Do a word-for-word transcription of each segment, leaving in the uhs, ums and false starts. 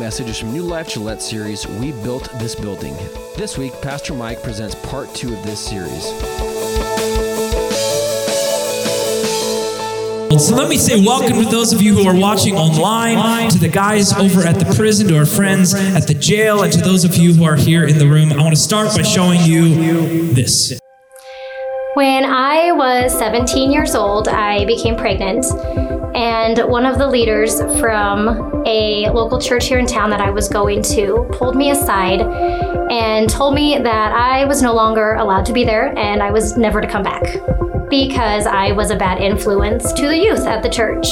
message is from New Life Gillette series, We Built This Building. This week, Pastor Mike presents part two of this series. So let me say welcome to those of you who are watching online, to the guys over at the prison, to our friends at the jail, and to those of you who are here in the room. I want to start by showing you this. When I was seventeen years old, I became pregnant, and one of the leaders from a local church here in town that I was going to pulled me aside and told me that I was no longer allowed to be there and I was never to come back because I was a bad influence to the youth at the church.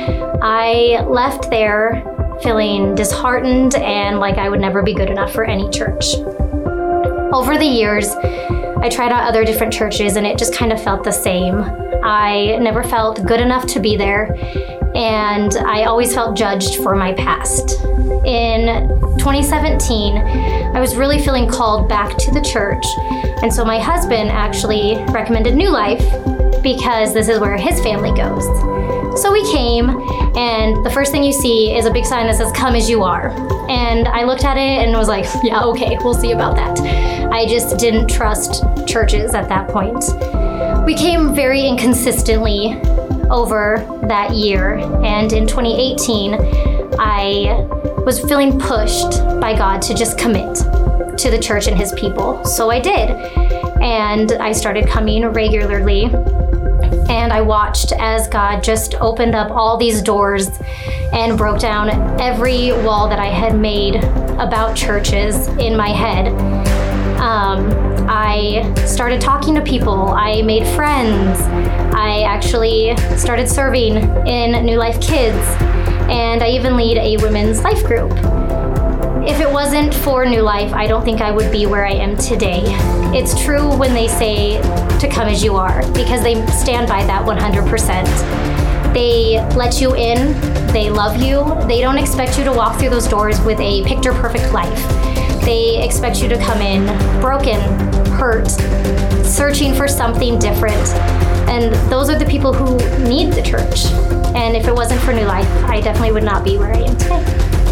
I left there feeling disheartened and like I would never be good enough for any church. Over the years, I tried out other different churches and it just kind of felt the same. I never felt good enough to be there, and I always felt judged for my past. In twenty seventeen, I was really feeling called back to the church, and so my husband actually recommended New Life because this is where his family goes. So we came, and the first thing you see is a big sign that says, "Come as you are." And I looked at it and was like, yeah, okay, we'll see about that. I just didn't trust churches at that point. We came very inconsistently over that year, and in twenty eighteen, I was feeling pushed by God to just commit to the church and his people. So I did, and I started coming regularly, and I watched as God just opened up all these doors and broke down every wall that I had made about churches in my head. Um, I started talking to people, I made friends, I actually started serving in New Life Kids, and I even lead a women's life group. If it wasn't for New Life, I don't think I would be where I am today. It's true when they say to come as you are, because they stand by that one hundred percent. They let you in, they love you, they don't expect you to walk through those doors with a picture-perfect life. They expect you to come in broken, hurt, searching for something different. And those are the people who need the church. And if it wasn't for New Life, I definitely would not be where I am today.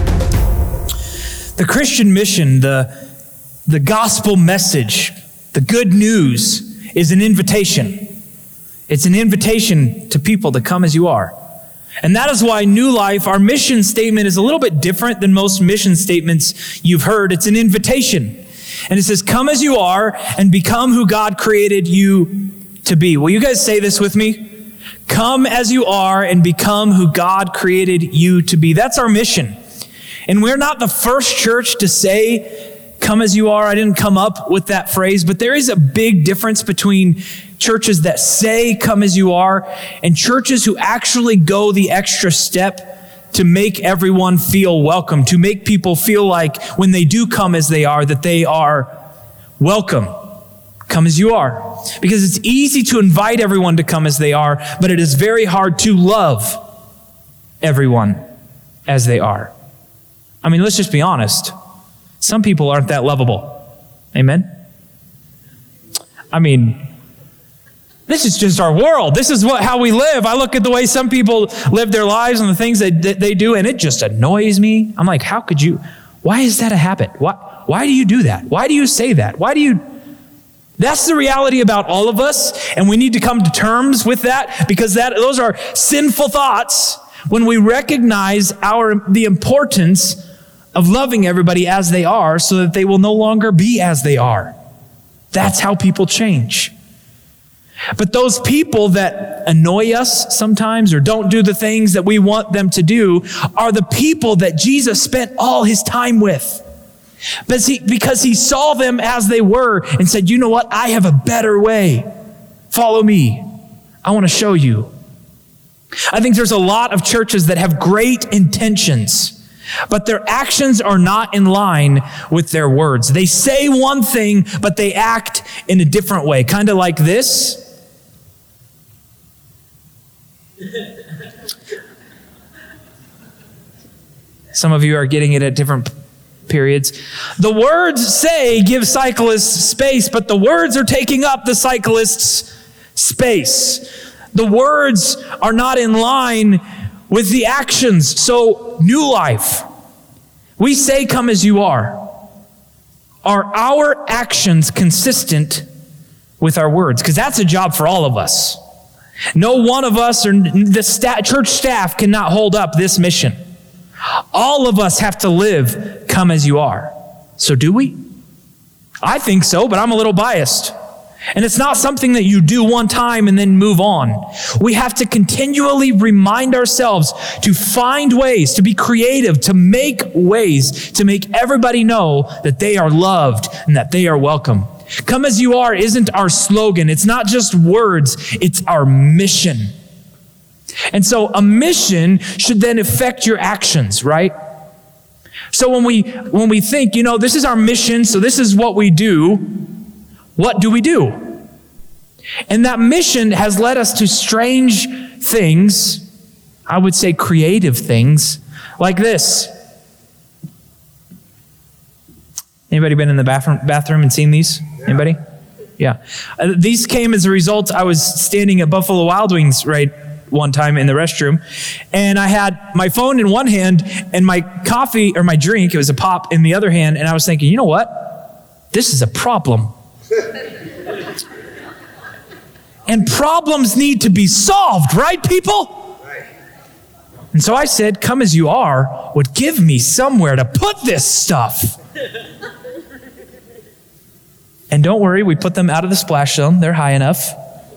The Christian mission, the, the gospel message, the good news is an invitation. It's an invitation to people to come as you are. And that is why New Life, our mission statement, is a little bit different than most mission statements you've heard. It's an invitation. And it says, come as you are and become who God created you to be. Will you guys say this with me? Come as you are and become who God created you to be. That's our mission. And we're not the first church to say, come as you are. I didn't come up with that phrase, but there is a big difference between churches that say come as you are and churches who actually go the extra step to make everyone feel welcome, to make people feel like when they do come as they are, that they are welcome. Come as you are. Because it's easy to invite everyone to come as they are, but it is very hard to love everyone as they are. I mean, let's just be honest. Some people aren't that lovable. Amen? I mean, this is just our world. This is what how we live. I look at the way some people live their lives and the things that, that they do, and it just annoys me. I'm like, how could you? Why is that a habit? Why, why do you do that? Why do you say that? Why do you? That's the reality about all of us, and we need to come to terms with that because that those are sinful thoughts when we recognize our the importance of loving everybody as they are so that they will no longer be as they are. That's how people change. But those people that annoy us sometimes or don't do the things that we want them to do are the people that Jesus spent all his time with. Because he, because he saw them as they were and said, you know what? I have a better way. Follow me. I want to show you. I think there's a lot of churches that have great intentions, but their actions are not in line with their words. They say one thing, but they act in a different way. Kind of like this. Some of you are getting it at different periods. The words say give cyclists space, but the words are taking up the cyclists' space. The words are not in line with the actions. So, New Life, We say, come as you are. Are our actions consistent with our words? Because that's a job for all of us. No one of us or the sta- church staff cannot hold up this mission. All of us have to live, come as you are. So do we? I think so, but I'm a little biased. And it's not something that you do one time and then move on. We have to continually remind ourselves to find ways, to be creative, to make ways to make everybody know that they are loved and that they are welcome. Come as you are isn't our slogan. It's not just words. It's our mission. And so a mission should then affect your actions, right? So when we when we think, you know, this is our mission, so this is what we do, what do we do? And that mission has led us to strange things, I would say creative things, like this. Anybody been in the bathroom bathroom and seen these? Anybody? Yeah. Uh, these came as a result. I was standing at Buffalo Wild Wings right one time in the restroom, and I had my phone in one hand and my coffee or my drink, it was a pop, in the other hand, and I was thinking, you know what? This is a problem. And problems need to be solved, right, people? And so I said, come as you are would give me somewhere to put this stuff. And don't worry, we put them out of the splash zone. They're high enough.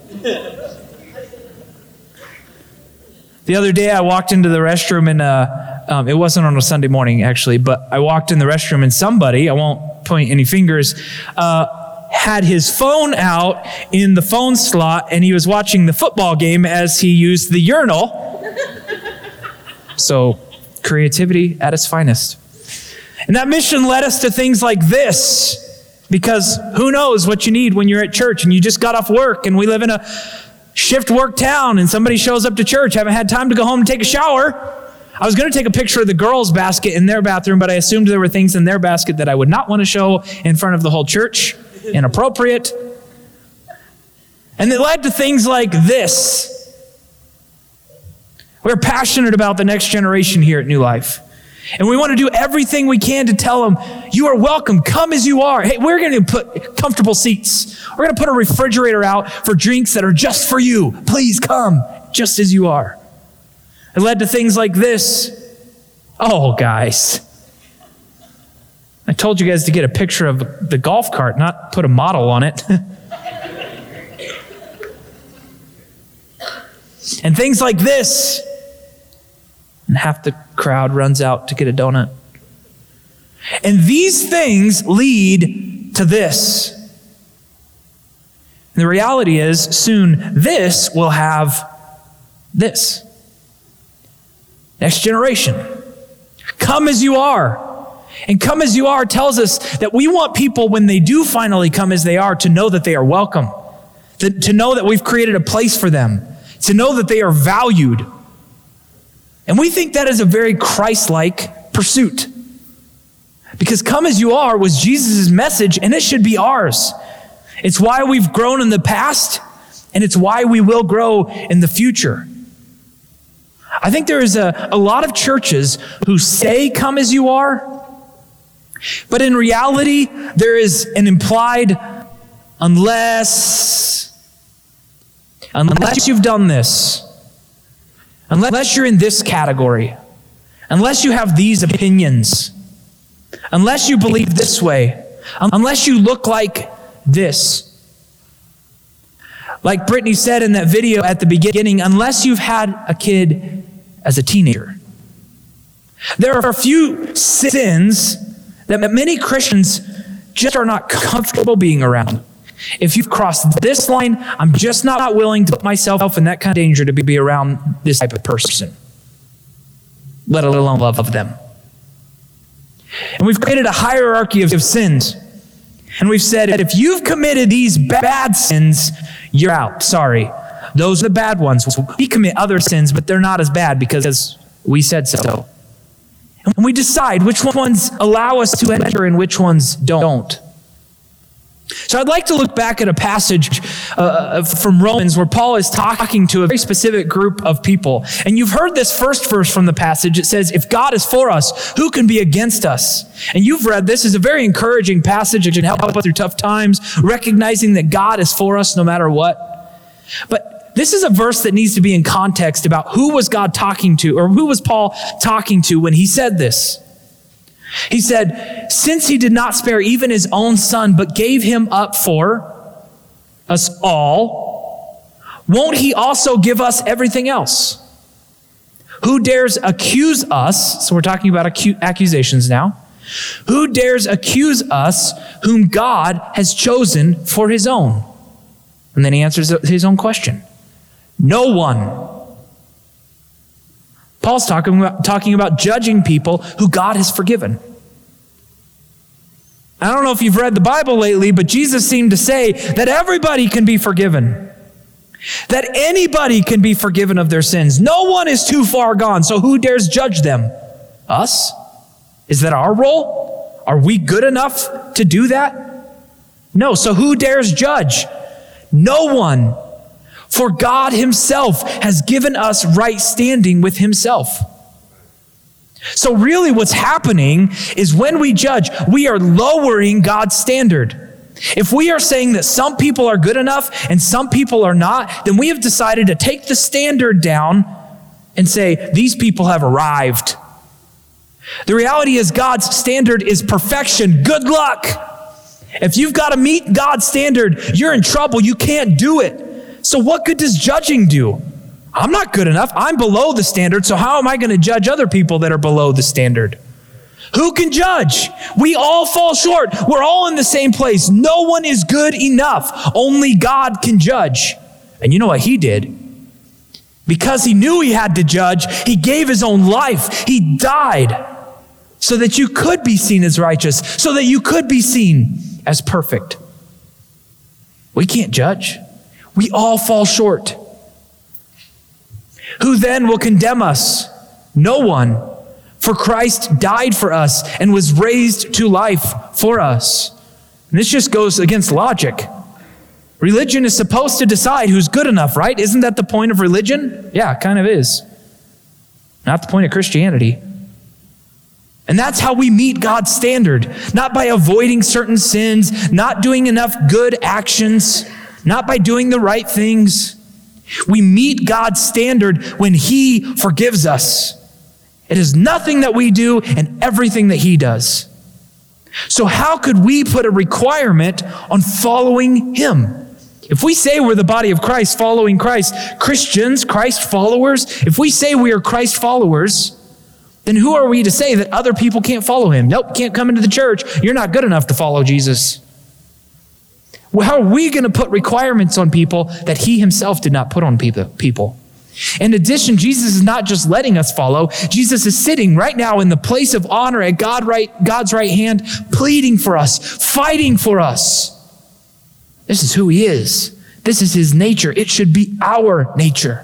The other day I walked into the restroom and uh, um, it wasn't on a Sunday morning actually, but I walked in the restroom and somebody, I won't point any fingers, uh, had his phone out in the phone slot and he was watching the football game as he used the urinal. So creativity at its finest. And that mission led us to things like this, because who knows what you need when you're at church and you just got off work and we live in a shift work town and somebody shows up to church, haven't had time to go home and take a shower. I was going to take a picture of the girls' basket in their bathroom, but I assumed there were things in their basket that I would not want to show in front of the whole church. Inappropriate. And it led to things like this. We're passionate about the next generation here at New Life. And we want to do everything we can to tell them, you are welcome, come as you are. Hey, we're going to put comfortable seats. We're going to put a refrigerator out for drinks that are just for you. Please come, just as you are. It led to things like this. Oh, guys. I told you guys to get a picture of the golf cart, not put a model on it. And things like this. And half the crowd runs out to get a donut. And these things lead to this. And the reality is, soon this will have this. Next generation. Come as you are. And come as you are tells us that we want people, when they do finally come as they are, to know that they are welcome. To, to know that we've created a place for them. To know that they are valued. And we think that is a very Christ-like pursuit. Because come as you are was Jesus' message, and it should be ours. It's why we've grown in the past, and it's why we will grow in the future. I think there is a, a lot of churches who say come as you are, but in reality, there is an implied unless, unless you've done this, unless you're in this category, unless you have these opinions, unless you believe this way, unless you look like this. Like Brittany said in that video at the beginning, unless you've had a kid as a teenager. There are a few sins that many Christians just are not comfortable being around. If you've crossed this line, I'm just not willing to put myself in that kind of danger to be around this type of person, let alone love them. And we've created a hierarchy of sins. And we've said that if you've committed these bad sins, you're out. Sorry. Those are the bad ones. We commit other sins, but they're not as bad because we said so. And we decide which ones allow us to enter and which ones don't. So I'd like to look back at a passage uh, from Romans where Paul is talking to a very specific group of people. And you've heard this first verse from the passage. It says, if God is for us, who can be against us? And you've read this. Is a very encouraging passage. It can help us through tough times, recognizing that God is for us no matter what. But this is a verse that needs to be in context about who was God talking to, or who was Paul talking to when he said this. He said, since he did not spare even his own son, but gave him up for us all, won't he also give us everything else? Who dares accuse us? So we're talking about acu- accusations now. Who dares accuse us whom God has chosen for his own? And then he answers his own question. No one. Paul's talking about, talking about judging people who God has forgiven. I don't know if you've read the Bible lately, but Jesus seemed to say that everybody can be forgiven. That anybody can be forgiven of their sins. No one is too far gone, so who dares judge them? Us? Is that our role? Are we good enough to do that? No, so who dares judge? No one. For God himself has given us right standing with himself. So really what's happening is when we judge, we are lowering God's standard. If we are saying that some people are good enough and some people are not, then we have decided to take the standard down and say, these people have arrived. The reality is God's standard is perfection. Good luck. If you've got to meet God's standard, you're in trouble. You can't do it. So what good does judging do? I'm not good enough. I'm below the standard. So how am I going to judge other people that are below the standard? Who can judge? We all fall short. We're all in the same place. No one is good enough. Only God can judge. And you know what he did? Because he knew he had to judge, he gave his own life. He died so that you could be seen as righteous, so that you could be seen as perfect. We can't judge. We all fall short. Who then will condemn us? No one. For Christ died for us and was raised to life for us. And this just goes against logic. Religion is supposed to decide who's good enough, right? Isn't that the point of religion? Yeah, it kind of is. Not the point of Christianity. And that's how we meet God's standard. Not by avoiding certain sins, not doing enough good actions, not by doing the right things. We meet God's standard when he forgives us. It is nothing that we do and everything that he does. So how could we put a requirement on following him? If we say we're the body of Christ, following Christ, Christians, Christ followers, if we say we are Christ followers, then who are we to say that other people can't follow him? Nope, can't come into the church. You're not good enough to follow Jesus. Well, how are we going to put requirements on people that he himself did not put on people? In addition, Jesus is not just letting us follow. Jesus is sitting right now in the place of honor at God right, God's right hand, pleading for us, fighting for us. This is who he is. This is his nature. It should be our nature.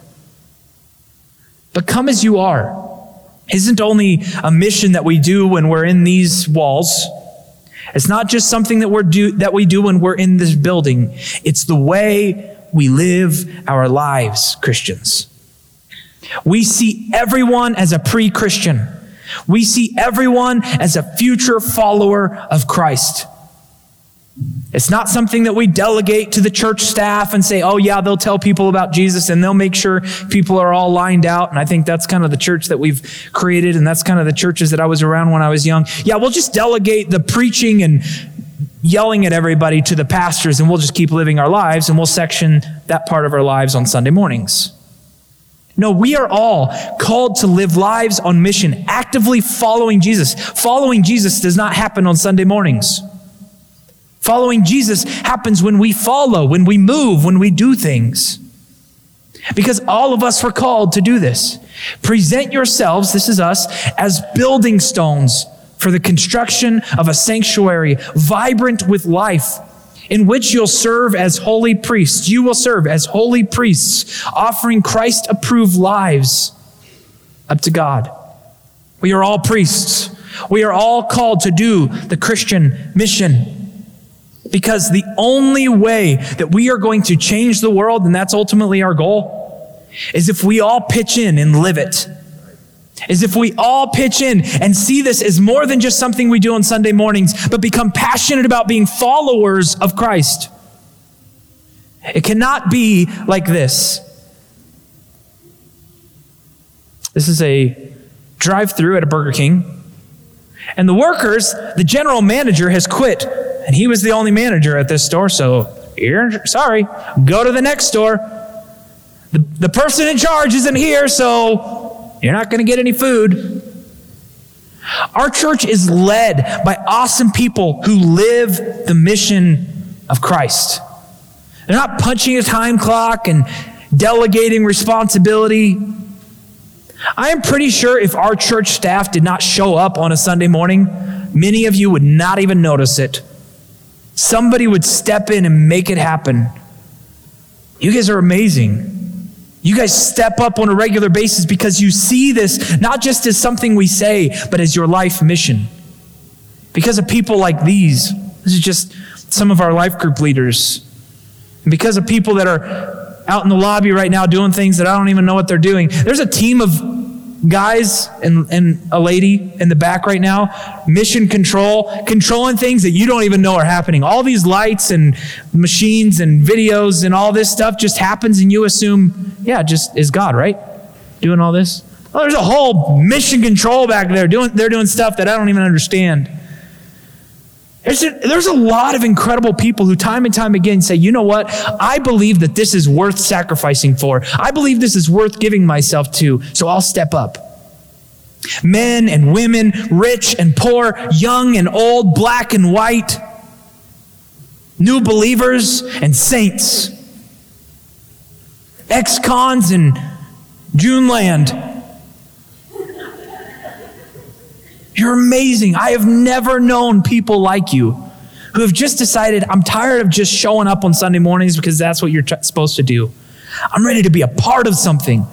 But come as you are isn't only a mission that we do when we're in these walls. It's not just something that we're do that we do when we're in this building. It's the way we live our lives, Christians. We see everyone as a pre-Christian. We see everyone as a future follower of Christ. It's not something that we delegate to the church staff and say, oh yeah, they'll tell people about Jesus and they'll make sure people are all lined out. And I think that's kind of the church that we've created, and that's kind of the churches that I was around when I was young. Yeah, we'll just delegate the preaching and yelling at everybody to the pastors, and we'll just keep living our lives, and we'll section that part of our lives on Sunday mornings. No, we are all called to live lives on mission, actively following Jesus. Following Jesus does not happen on Sunday mornings. Following Jesus happens when we follow, when we move, when we do things. Because all of us were called to do this. Present yourselves, this is us, as building stones for the construction of a sanctuary, vibrant with life, in which you'll serve as holy priests. You will serve as holy priests, offering Christ-approved lives up to God. We are all priests. We are all called to do the Christian mission. Because the only way that we are going to change the world, and that's ultimately our goal, is if we all pitch in and live it. Is if we all pitch in and see this as more than just something we do on Sunday mornings, but become passionate about being followers of Christ. It cannot be like this. This is a drive-through at a Burger King. And the workers, the general manager has quit. And he was the only manager at this store, so you're sorry, go to the next store. The, the person in charge isn't here, so you're not going to get any food. Our church is led by awesome people who live the mission of Christ. They're not punching a time clock and delegating responsibility. I am pretty sure if our church staff did not show up on a Sunday morning, many of you would not even notice it. Somebody would step in and make it happen. You guys are amazing. You guys step up on a regular basis because you see this not just as something we say, but as your life mission. Because of people like these, this is just some of our life group leaders. And because of people that are out in the lobby right now doing things that I don't even know what they're doing. There's a team of guys and, and a lady in the back right now, mission control, controlling things that you don't even know are happening. All these lights and machines and videos and all this stuff just happens and you assume, yeah, just is God, right? Doing all this. Well, there's a whole mission control back there. Doing, they're doing stuff that I don't even understand. There's a, there's a lot of incredible people who time and time again say, you know what? I believe that this is worth sacrificing for. I believe this is worth giving myself to, so I'll step up. Men and women, rich and poor, young and old, black and white, new believers and saints, ex-cons and Juneland. You're amazing. I have never known people like you who have just decided, I'm tired of just showing up on Sunday mornings because that's what you're t- supposed to do. I'm ready to be a part of something.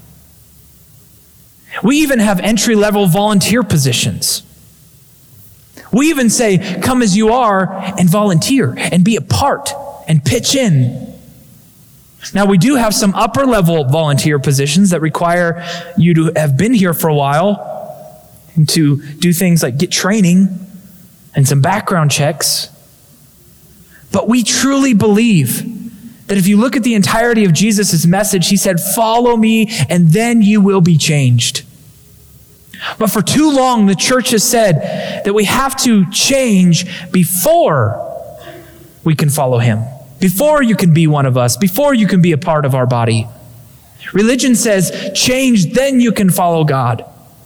We even have entry-level volunteer positions. We even say, come as you are and volunteer and be a part and pitch in. Now, we do have some upper-level volunteer positions that require you to have been here for a while and to do things like get training and some background checks. But we truly believe that if you look at the entirety of Jesus' message, he said, follow me and then you will be changed. But for too long, the church has said that we have to change before we can follow him, before you can be one of us, before you can be a part of our body. Religion says, change, then you can follow God.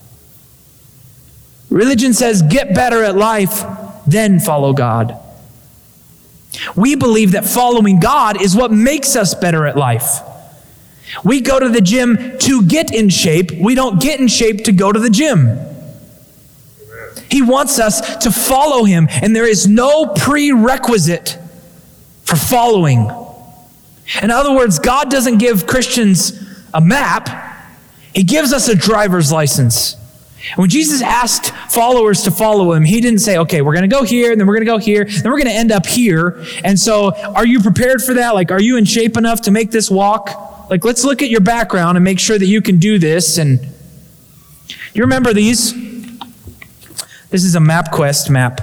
Religion says, get better at life, then follow God. We believe that following God is what makes us better at life. We go to the gym to get in shape. We don't get in shape to go to the gym. He wants us to follow him, and there is no prerequisite for following. In other words, God doesn't give Christians a map. He gives us a driver's license. And when Jesus asked followers to follow him, he didn't say, okay, we're going to go here, and then we're going to go here, then we're going to end up here. And so are you prepared for that? Like, are you in shape enough to make this walk? Like, let's look at your background and make sure that you can do this. And you remember these? This is a MapQuest map.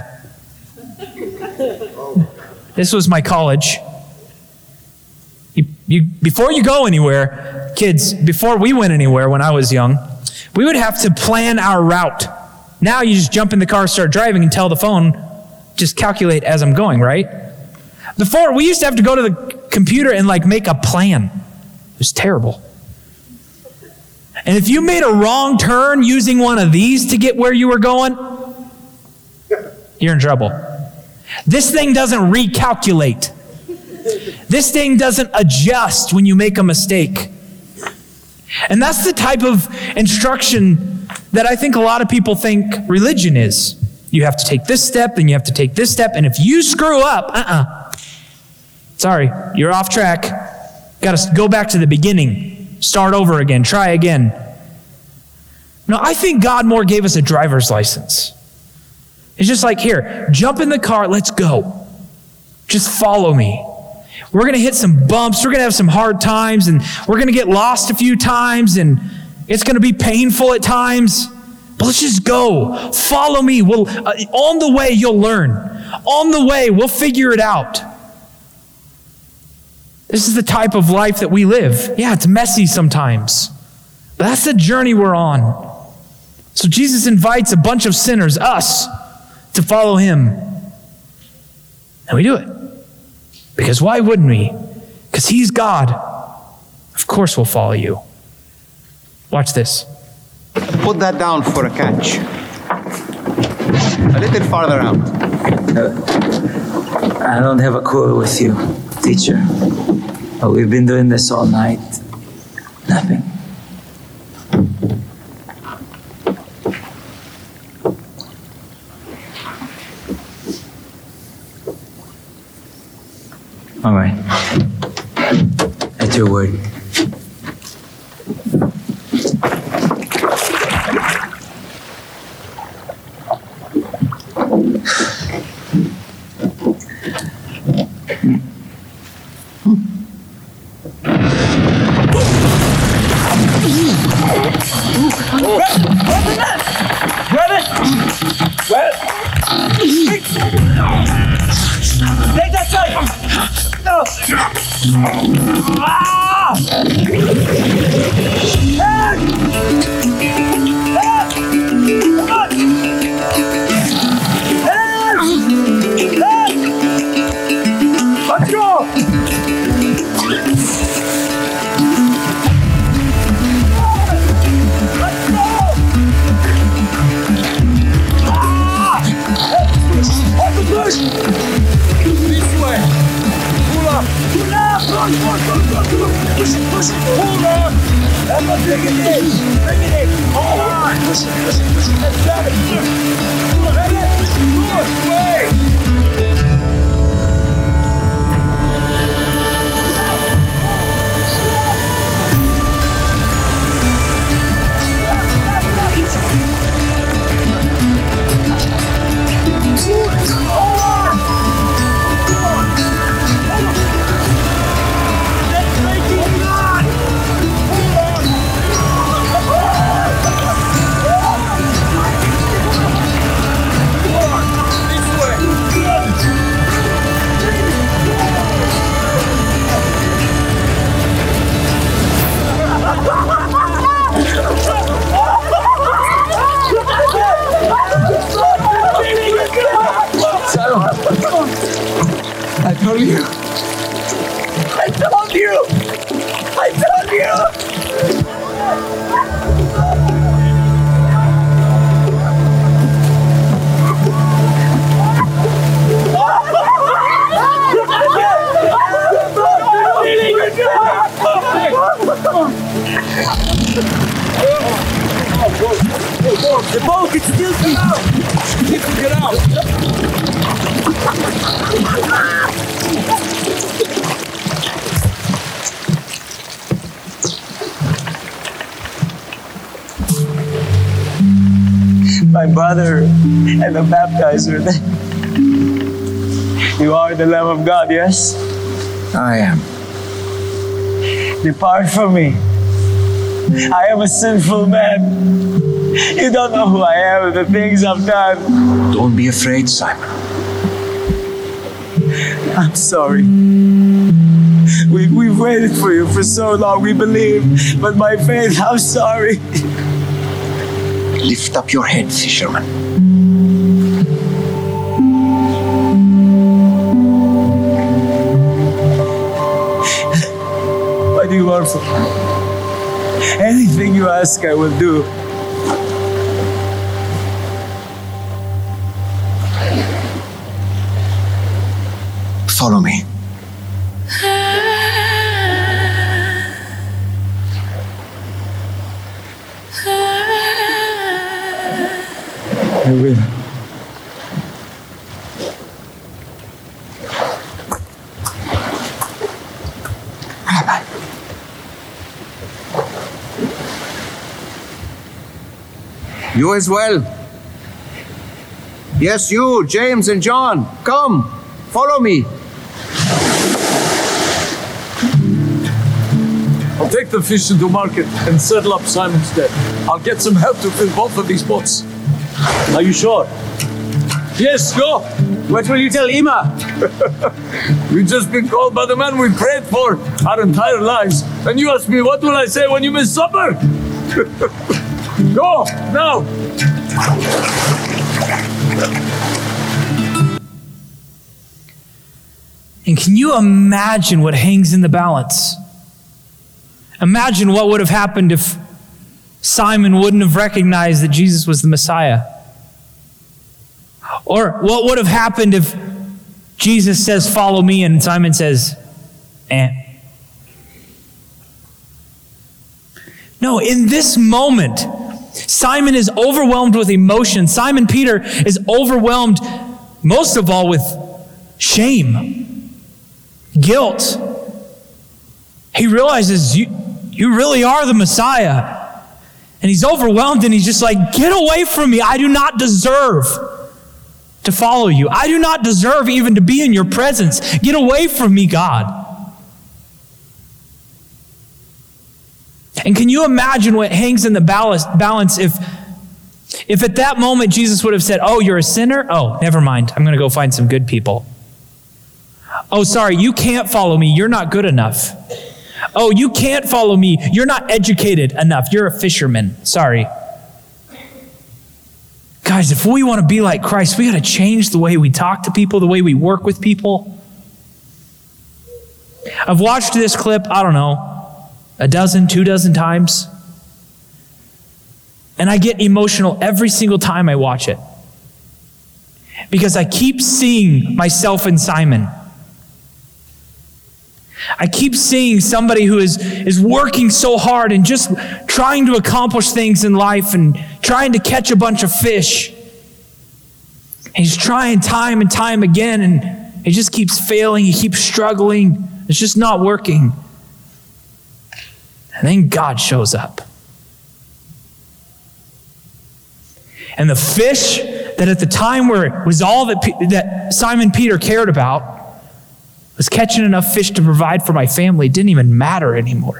This was my college. You, you, before you go anywhere, kids, before we went anywhere when I was young, we would have to plan our route. Now you just jump in the car, start driving, and tell the phone, just calculate as I'm going, right? Before, we used to have to go to the computer and like make a plan. It was terrible. And if you made a wrong turn using one of these to get where you were going, you're in trouble. This thing doesn't recalculate. This thing doesn't adjust when you make a mistake. And that's the type of instruction that I think a lot of people think religion is. You have to take this step, and you have to take this step, and if you screw up, uh-uh. Sorry, you're off track. Got to go back to the beginning. Start over again. Try again. No, I think God more gave us a driver's license. It's just like, here, jump in the car, let's go. Just follow me. We're going to hit some bumps. We're going to have some hard times, and we're going to get lost a few times, and it's going to be painful at times. But let's just go. Follow me. We'll, uh, on the way, you'll learn. On the way, we'll figure it out. This is the type of life that we live. Yeah, it's messy sometimes. But that's the journey we're on. So Jesus invites a bunch of sinners, us, to follow him. And we do it. Because why wouldn't we? Because he's God. Of course we'll follow you. Watch this. Put that down for a catch. A little farther out. Uh, I don't have a quarrel with you, teacher. But we've been doing this all night. Nothing. All right. At your word. I told you. I told you. I told you. The boat can still get out. It can get out. My brother and the baptizer. You are the Lamb of God, yes? I am. Depart from me. I am a sinful man. You don't know who I am and the things I've done. Don't be afraid, Simon. I'm sorry. We, we've waited for you for so long, we believe. But by faith, I'm sorry. Lift up your head, fisherman. What do you want from me? Anything you ask, I will do. Follow me. I will. Rabbi. You as well. Yes, you, James and John, come, follow me. I'll take the fish into market and settle up Simon's debt. I'll get some help to fill both of these boats. Are you sure? Yes, go. What will you tell Ima? We've just been called by the man we prayed for our entire lives. And you ask me, what will I say when you miss supper? Go, now. And can you imagine what hangs in the balance? Imagine what would have happened if Simon wouldn't have recognized that Jesus was the Messiah. Or what would have happened if Jesus says, follow me, and Simon says, eh. No, in this moment, Simon is overwhelmed with emotion. Simon Peter is overwhelmed, most of all, with shame, guilt. He realizes, you, you really are the Messiah. And he's overwhelmed, and he's just like, get away from me. I do not deserve to follow you. I do not deserve even to be in your presence. Get away from me, God. And can you imagine what hangs in the balance if, if at that moment Jesus would have said, oh, you're a sinner? Oh, never mind. I'm going to go find some good people. Oh, sorry, you can't follow me. You're not good enough. Oh, you can't follow me. You're not educated enough. You're a fisherman. Sorry. Guys, if we want to be like Christ, we got to change the way we talk to people, the way we work with people. I've watched this clip, I don't know, a dozen, two dozen times. And I get emotional every single time I watch it. Because I keep seeing myself in Simon. I keep seeing somebody who is, is working so hard and just trying to accomplish things in life and trying to catch a bunch of fish. And he's trying time and time again, and he just keeps failing. He keeps struggling. It's just not working. And then God shows up. And the fish that at the time where it was all that, P- that Simon Peter cared about was catching enough fish to provide for my family didn't even matter anymore.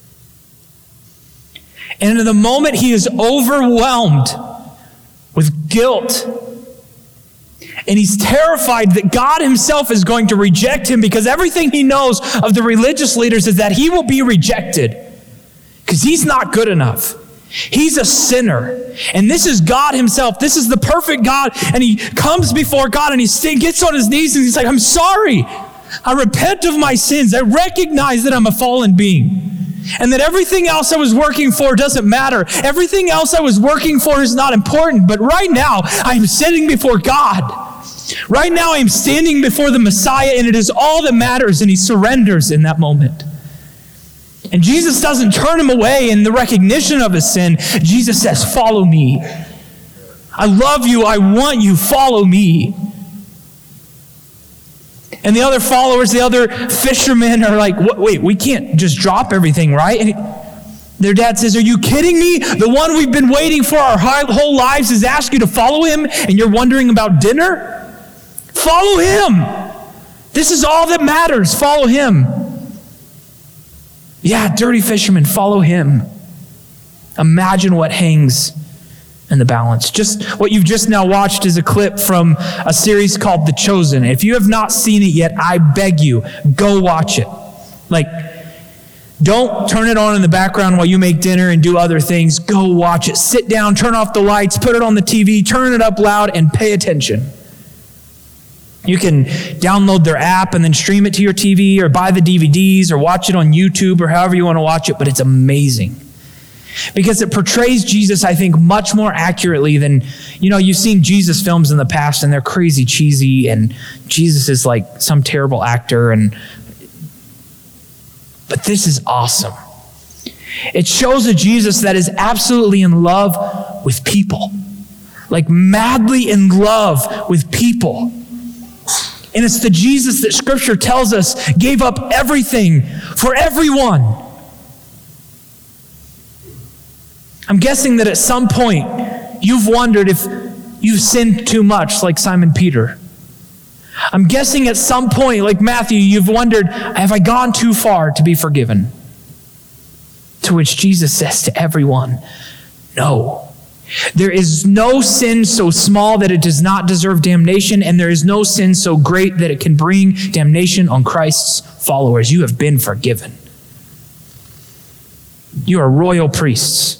And in the moment he is overwhelmed with guilt, and he's terrified that God himself is going to reject him, because everything he knows of the religious leaders is that he will be rejected because he's not good enough. He's a sinner. And this is God himself. This is the perfect God. And he comes before God and he gets on his knees and he's like, I'm sorry. I repent of my sins. I recognize that I'm a fallen being and that everything else I was working for doesn't matter. Everything else I was working for is not important. But right now, I'm sitting before God. Right now, I'm standing before the Messiah, and it is all that matters. And he surrenders in that moment. And Jesus doesn't turn him away in the recognition of his sin. Jesus says, follow me. I love you. I want you. Follow me. And the other followers, the other fishermen are like, wait, we can't just drop everything, right? And their dad says, are you kidding me? The one we've been waiting for our whole lives has asked you to follow him, and you're wondering about dinner? Follow him. This is all that matters. Follow him. Yeah, dirty fisherman, follow him. Imagine what hangs in the balance. Just what you've just now watched is a clip from a series called The Chosen. If you have not seen it yet, I beg you, go watch it. Like, don't turn it on in the background while you make dinner and do other things. Go watch it. Sit down, turn off the lights, put it on the T V, turn it up loud, and pay attention. You can download their app and then stream it to your T V or buy the D V Ds or watch it on YouTube or however you want to watch it, but it's amazing. Because it portrays Jesus, I think, much more accurately than, you know, you've seen Jesus films in the past and they're crazy cheesy and Jesus is like some terrible actor. And but this is awesome. It shows a Jesus that is absolutely in love with people. Like madly in love with people. And it's the Jesus that Scripture tells us gave up everything for everyone. I'm guessing that at some point you've wondered if you've sinned too much, like Simon Peter. I'm guessing at some point, like Matthew, you've wondered, have I gone too far to be forgiven? To which Jesus says to everyone, no. There is no sin so small that it does not deserve damnation, and there is no sin so great that it can bring damnation on Christ's followers. You have been forgiven. You are royal priests.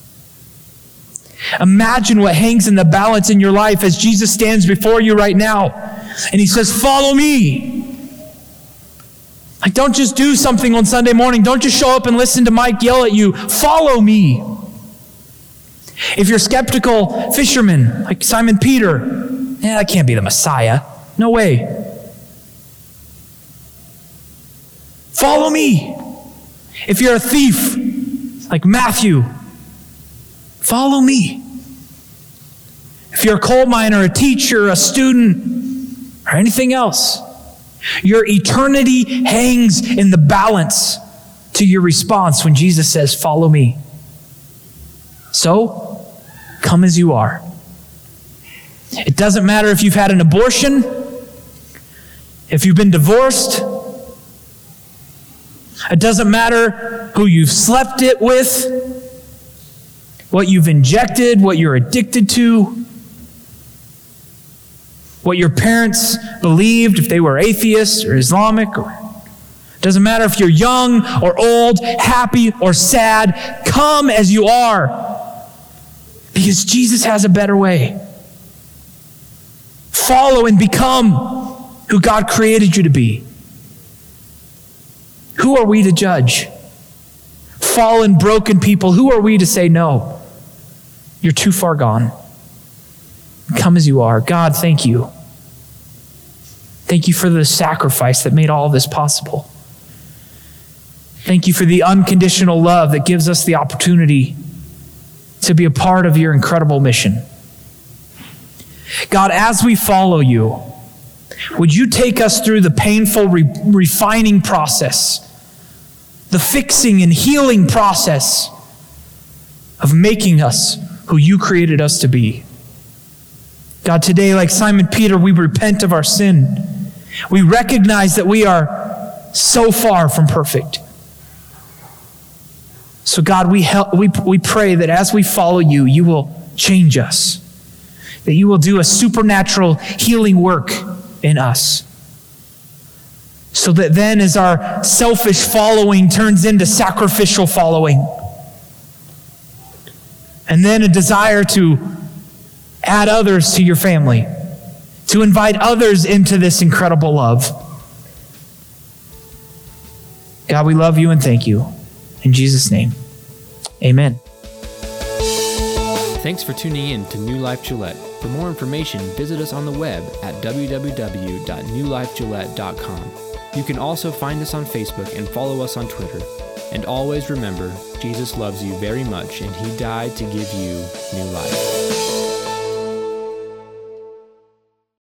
Imagine what hangs in the balance in your life as Jesus stands before you right now, and he says, follow me. Like, don't just do something on Sunday morning. Don't just show up and listen to Mike yell at you. Follow me. If you're skeptical fisherman, like Simon Peter, yeah, that can't be the Messiah. No way. Follow me. If you're a thief, like Matthew, follow me. If you're a coal miner, a teacher, a student, or anything else, your eternity hangs in the balance to your response when Jesus says, follow me. So, come as you are. It doesn't matter if you've had an abortion, if you've been divorced. It doesn't matter who you've slept it with, what you've injected, what you're addicted to, what your parents believed, if they were atheist or Islamic. Or it doesn't matter if you're young or old, happy or sad. Come as you are. Because Jesus has a better way. Follow and become who God created you to be. Who are we to judge? Fallen, broken people, who are we to say no? You're too far gone. Come as you are. God, thank you. Thank you for the sacrifice that made all of this possible. Thank you for the unconditional love that gives us the opportunity to be a part of your incredible mission. God, as we follow you, would you take us through the painful re- refining process, the fixing and healing process of making us who you created us to be. God, today, like Simon Peter, we repent of our sin. We recognize that we are so far from perfect. So God, we help, we, we pray that as we follow you, you will change us, that you will do a supernatural healing work in us. So that then as our selfish following turns into sacrificial following, and then a desire to add others to your family, to invite others into this incredible love. God, we love you and thank you. In Jesus' name, amen. Thanks for tuning in to New Life Gillette. For more information, visit us on the web at w w w dot new life gillette dot com. You can also find us on Facebook and follow us on Twitter. And always remember, Jesus loves you very much and he died to give you new life.